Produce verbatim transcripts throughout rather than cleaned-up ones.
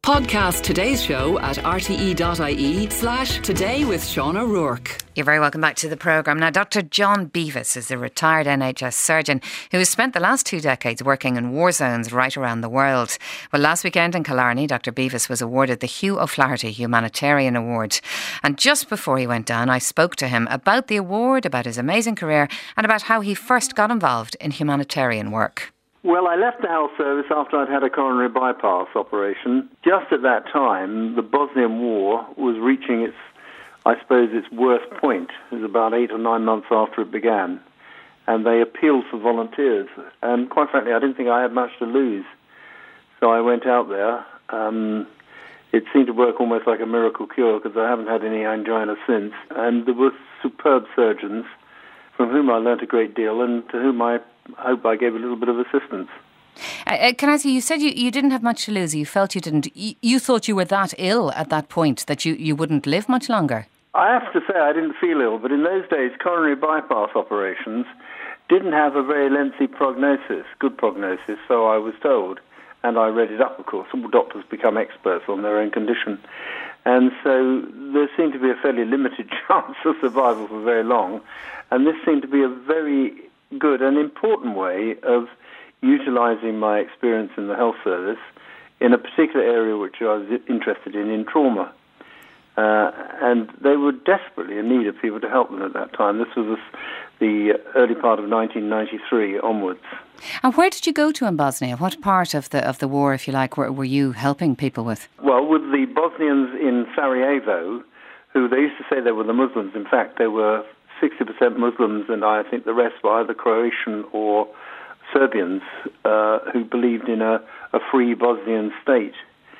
Podcast today's show at rte.ie slash today with Sean O'Rourke. You're very welcome back to the programme. Now, Doctor John Beavis is a retired N H S surgeon who has spent the last two decades working in war zones right around the world. Well, last weekend in Killarney, Doctor Beavis was awarded the Hugh O'Flaherty Humanitarian Award. And just before he went down, I spoke to him about the award, about his amazing career and about how he first got involved in humanitarian work. Well, I left the health service after I'd had a coronary bypass operation. Just at that time, the Bosnian War was reaching its, I suppose, its worst point. It was about eight or nine months after it began. And they appealed for volunteers. And quite frankly, I didn't think I had much to lose. So I went out there. Um, it seemed to work almost like a miracle cure because I haven't had any angina since. And there were superb surgeons from whom I learnt a great deal and to whom I I hope I gave a little bit of assistance. Uh, can I ask you, you said you, you didn't have much to lose. You felt you didn't. You, you thought you were that ill at that point that you, you wouldn't live much longer. I have to say I didn't feel ill, but in those days coronary bypass operations didn't have a very lengthy prognosis, good prognosis, so I was told. And I read it up, of course. All doctors become experts on their own condition. And so there seemed to be a fairly limited chance of survival for very long. And this seemed to be a very good and important way of utilising my experience in the health service in a particular area which I was interested in, in trauma. Uh, and they were desperately in need of people to help them at that time. This was the early part of nineteen ninety-three onwards. And where did you go to in Bosnia? What part of the of the war, if you like, were, were you helping people with? Well, with the Bosnians in Sarajevo, who they used to say they were the Muslims. In fact, they were sixty percent Muslims, and I think the rest were either Croatian or Serbians uh, who believed in a, a free Bosnian state.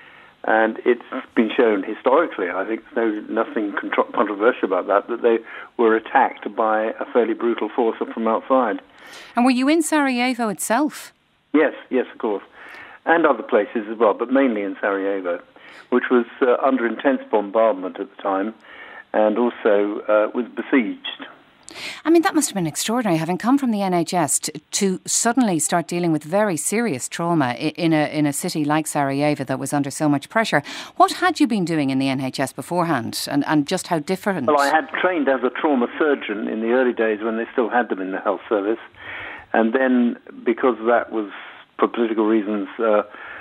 And it's been shown historically, I think there's no, nothing contro- controversial about that, that they were attacked by a fairly brutal force from outside. And were you in Sarajevo itself? Yes, yes, of course. And other places as well, but mainly in Sarajevo, which was uh, under intense bombardment at the time, and also uh, was besieged. I mean, that must have been extraordinary, having come from the N H S to, to suddenly start dealing with very serious trauma in a in a city like Sarajevo that was under so much pressure. What had you been doing in the N H S beforehand, and, and just how different? Well, I had trained as a trauma surgeon in the early days when they still had them in the health service, and then because that was, for political reasons, uh,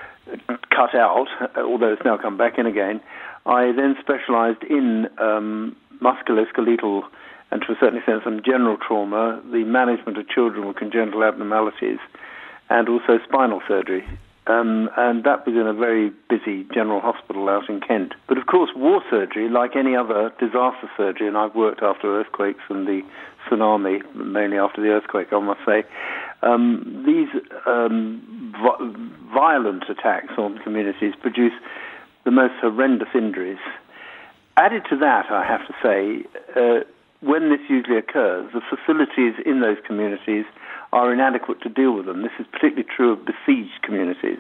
cut out, although it's now come back in again, I then specialised in um, musculoskeletal and to a certain extent some general trauma, the management of children with congenital abnormalities, and also spinal surgery. Um, and that was in a very busy general hospital out in Kent. But of course, war surgery, like any other disaster surgery, and I've worked after earthquakes and the tsunami, mainly after the earthquake, I must say, um, these um, vi- violent attacks on communities produce the most horrendous injuries. Added to that, I have to say, uh, when this usually occurs, the facilities in those communities are inadequate to deal with them. This is particularly true of besieged communities.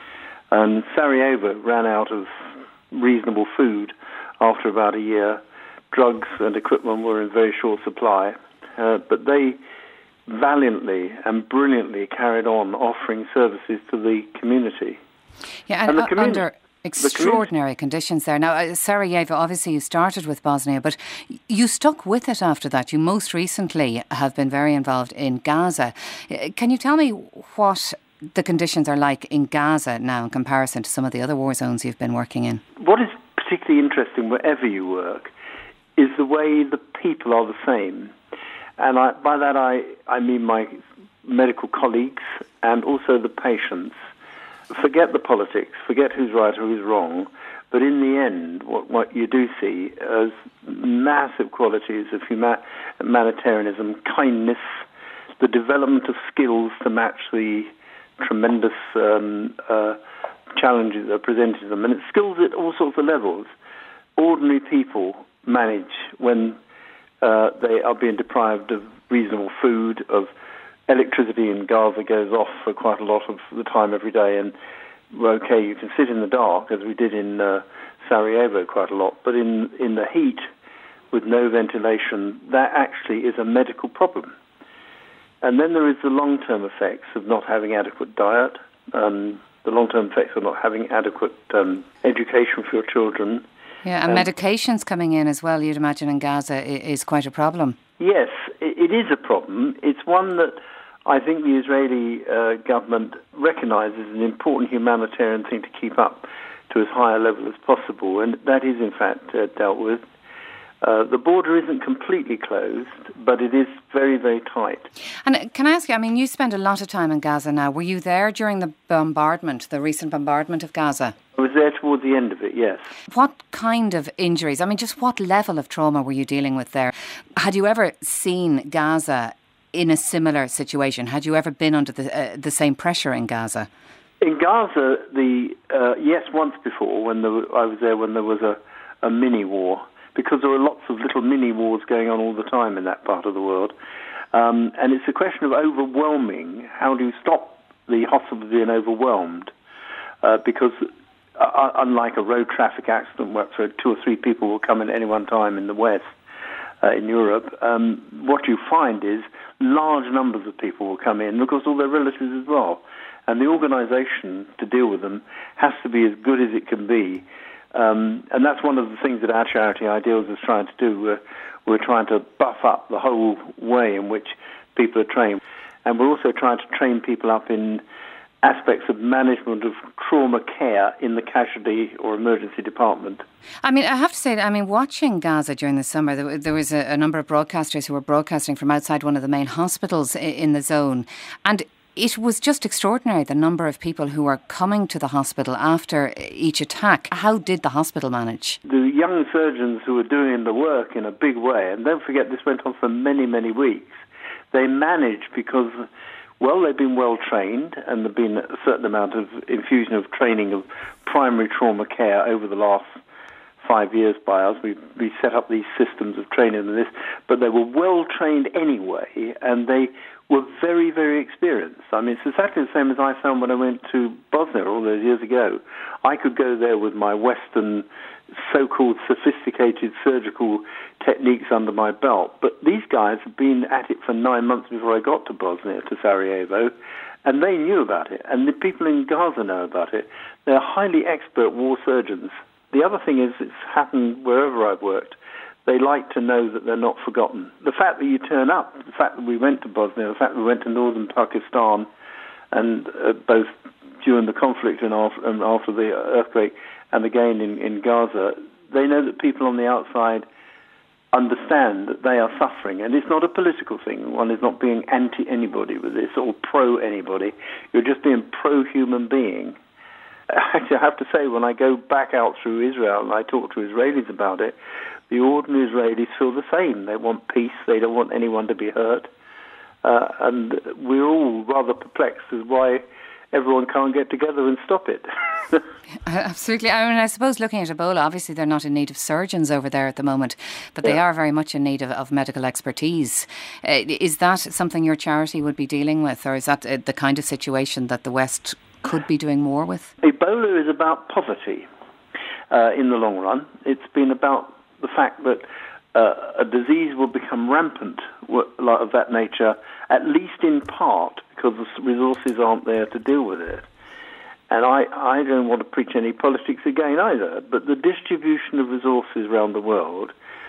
And Sarajevo ran out of reasonable food after about a year. Drugs and equipment were in very short supply. Uh, but they valiantly and brilliantly carried on offering services to the community. Yeah, and, and the uh, community... under extraordinary conditions there. Now, uh, Sarajevo, obviously you started with Bosnia, but you stuck with it after that. You most recently have been very involved in Gaza. Uh, can you tell me what the conditions are like in Gaza now in comparison to some of the other war zones you've been working in? What is particularly interesting wherever you work is the way the people are the same. And I, by that I, I mean my medical colleagues and also the patients. Forget the politics, forget who's right or who's wrong, but in the end, what, what you do see is massive qualities of huma- humanitarianism, kindness, the development of skills to match the tremendous um, uh, challenges that are presented to them. And it's skills at all sorts of levels. Ordinary people manage when uh, they are being deprived of reasonable food, of electricity in Gaza goes off for quite a lot of the time every day, and okay, you can sit in the dark, as we did in uh, Sarajevo quite a lot, but in, in the heat, with no ventilation, that actually is a medical problem. And then there is the long-term effects of not having adequate diet, um, the long-term effects of not having adequate um, education for your children. Yeah, and um, medications coming in as well, you'd imagine, in Gaza is quite a problem. Yes, it is a problem. It's one that I think the Israeli uh, government recognises as an important humanitarian thing to keep up to as high a level as possible, and that is in fact uh, dealt with. Uh, the border isn't completely closed, but it is very, very tight. And can I ask you, I mean, you spend a lot of time in Gaza now. Were you there during the bombardment, the recent bombardment of Gaza? I was there towards the end of it, yes. What kind of injuries, I mean, just what level of trauma were you dealing with there? Had you ever seen Gaza in a similar situation? Had you ever been under the uh, the same pressure in Gaza? In Gaza, the uh, yes, once before, when there were, I was there when there was a, a mini-war, because there were lots of little mini-wars going on all the time in that part of the world. Um, and it's a question of overwhelming. How do you stop the hospital being overwhelmed? Uh, because uh, unlike a road traffic accident where so two or three people will come in at any one time in the West, uh, in Europe, um, what you find is large numbers of people will come in, of course all their relatives as well. And the organisation to deal with them has to be as good as it can be. Um, and that's one of the things that our charity Ideals is trying to do. We're, we're trying to buff up the whole way in which people are trained. And we're also trying to train people up in aspects of management of trauma care in the casualty or emergency department. I mean, I have to say, I mean, watching Gaza during the summer, there, there was a, a number of broadcasters who were broadcasting from outside one of the main hospitals in, in the zone. And it was just extraordinary, the number of people who were coming to the hospital after each attack. How did the hospital manage? The young surgeons who were doing the work in a big way, and don't forget this went on for many, many weeks, they managed because, well, they've been well trained and there've been a certain amount of infusion of training of primary trauma care over the last five years by us. We we set up these systems of training and this, but they were well trained anyway, and they were very, very experienced. I mean, it's exactly the same as I found when I went to Bosnia all those years ago. I could go there with my Western so-called sophisticated surgical techniques under my belt, but these guys had been at it for nine months before I got to Bosnia, to Sarajevo, and they knew about it, and the people in Gaza know about it. They're highly expert war surgeons. The other thing is, it's happened wherever I've worked, they like to know that they're not forgotten. The fact that you turn up, the fact that we went to Bosnia, the fact that we went to northern Pakistan, and uh, both during the conflict and after, and after the earthquake, and again in, in Gaza, they know that people on the outside understand that they are suffering. And it's not a political thing. One is not being anti-anybody with this or pro-anybody. You're just being pro-human being. Actually, I have to say, when I go back out through Israel and I talk to Israelis about it, the ordinary Israelis feel the same. They want peace. They don't want anyone to be hurt. Uh, and we're all rather perplexed as why everyone can't get together and stop it. Absolutely. I mean, I suppose looking at Ebola, obviously they're not in need of surgeons over there at the moment, but they yeah. are very much in need of, of medical expertise. Uh, is that something your charity would be dealing with, or is that uh, the kind of situation that the West could be doing more with? Ebola is about poverty uh, in the long run. It's been about the fact that uh, a disease will become rampant of that nature, at least in part because the resources aren't there to deal with it. And I, I don't want to preach any politics again either, but the distribution of resources around the world,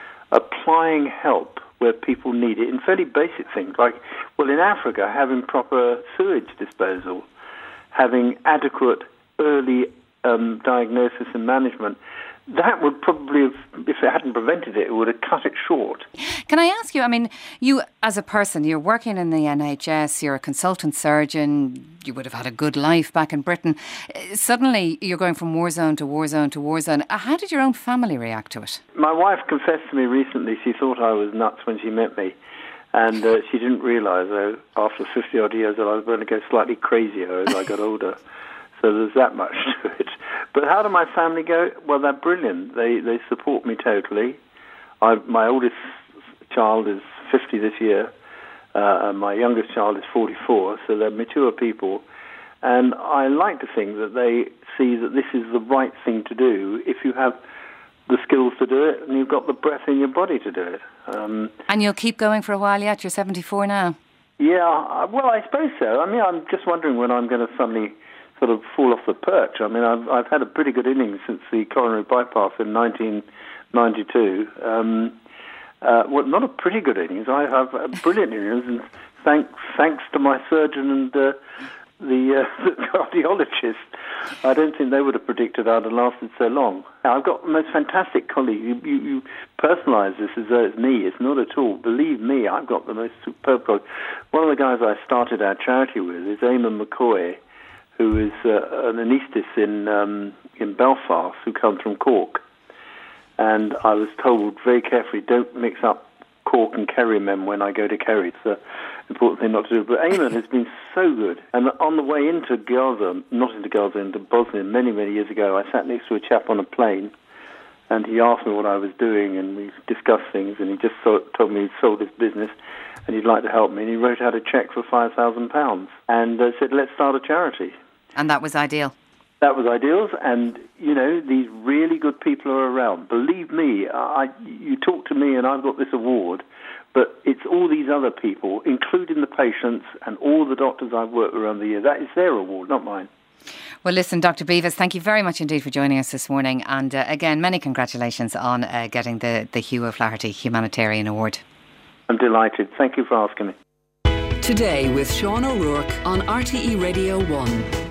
applying help where people need it in fairly basic things, like, well, in Africa, having proper sewage disposal, having adequate early um, diagnosis and management, that would probably have, if it hadn't prevented it, it would have cut it short. Can I ask you, I mean, you as a person, you're working in the N H S, you're a consultant surgeon, you would have had a good life back in Britain. Suddenly you're going from war zone to war zone to war zone. How did your own family react to it? My wife confessed to me recently she thought I was nuts when she met me. And uh, she didn't realise, though, after fifty-odd years, that I was going to go slightly crazier as I got older. So there's that much to it. But how do my family go? Well, they're brilliant. They they support me totally. I, my oldest child is fifty this year, uh, and my youngest child is forty-four, so they're mature people. And I like to think that they see that this is the right thing to do if you have the skills to do it and you've got the breath in your body to do it. Um, and you'll keep going for a while yet? You're seventy-four now. Yeah, well, I suppose so. I mean, I'm just wondering when I'm going to suddenly sort of fall off the perch. I mean, I've, I've had a pretty good innings since the coronary bypass in nineteen ninety-two. Um, uh, well, not a pretty good innings. I have a brilliant innings, and thanks thanks to my surgeon and uh, the, uh, the cardiologist. I don't think they would have predicted I'd have lasted so long. I've got the most fantastic colleagues. You, you, you personalise this as though it's me. It's not at all. Believe me, I've got the most superb colleagues. One of the guys I started our charity with is Eamon McCoy, who is uh, an anaesthetist in um, in Belfast, who comes from Cork. And I was told very carefully, don't mix up Cork and Kerry men when I go to Kerry. It's an important thing not to do. But Eamon has been so good. And on the way into Gaza, not into Gaza, into Bosnia, many, many years ago, I sat next to a chap on a plane, and he asked me what I was doing, and we discussed things, and he just so, told me he'd sold his business, and he'd like to help me, and he wrote out a cheque for five thousand pounds, and uh, said, let's start a charity. And that was ideal. That was ideal, and, you know, these really good people are around. Believe me, I, you talk to me and I've got this award, but it's all these other people, including the patients and all the doctors I've worked with around the year. That is their award, not mine. Well, listen, Doctor Beavis, thank you very much indeed for joining us this morning. And uh, again, many congratulations on uh, getting the, the Hugh O'Flaherty Humanitarian Award. I'm delighted. Thank you for asking me. Today with Sean O'Rourke on R T E Radio one.